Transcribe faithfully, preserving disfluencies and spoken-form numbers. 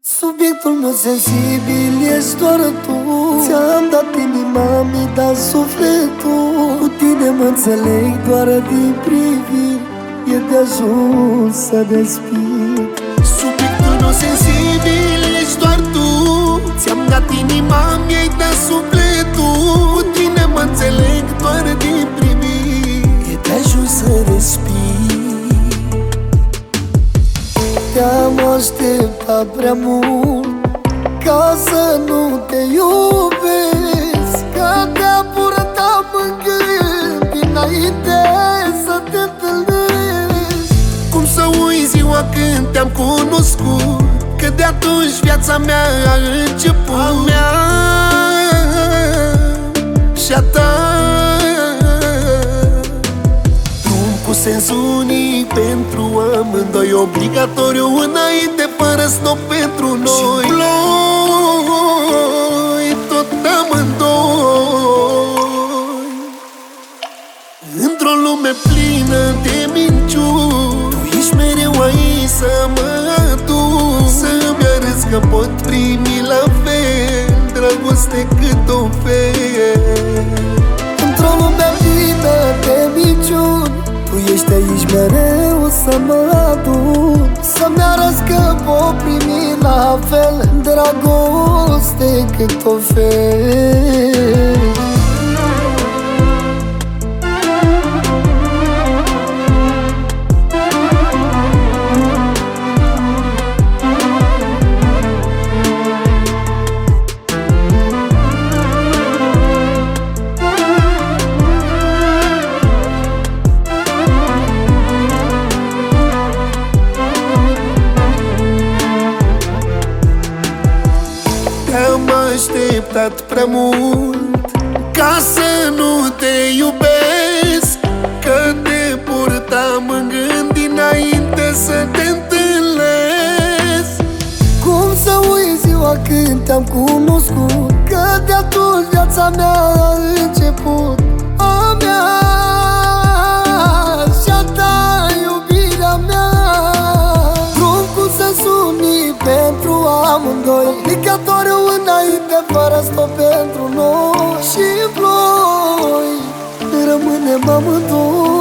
Subiectul meu sensibil ești doar tu. Ți-am dat inima, mi-ai dat sufletul. Cu tine mă înțeleg doar din priviri. E de ajuns să respir. Subiectul meu sensibil ești doar tu. Ți-am dat inima, mi-ai dat sufletul. Cu tine mă înțeleg doar din priviri. E de ajuns să respir. Te-am așteptat prea mult ca să nu te iubesc, ca te-a purtat mângând dinainte să te întâlnesc. Cum să uit ziua când te-am cunoscut, că de atunci viața mea a început. A mea și a ta, cu sens unic pentru amândoi, obligatoriu înainte, fără stop pentru noi. Și ploi tot amândoi într-o lume plină de minciuni. Tu ești mereu aici să mă aduci, să-mi arăți că pot primi la fel dragoste cât o fel. Într-o lume plină de minciuni, tu ești aici mereu să mă adun, să-mi arăți că pot primi la fel dragoste cât o fel. Te-am așteptat prea mult ca să nu te iubesc, că te purtam în gând dinainte să te întâlnesc. Cum să uit ziua când te-am cunoscut, că de atunci viața mea a început. A mea și-a ta, iubirea mea, drum cu sens unic pentru amândoi, obligatoriu înainte, fără stop pentru noi. Și ploi rămânem amândoi.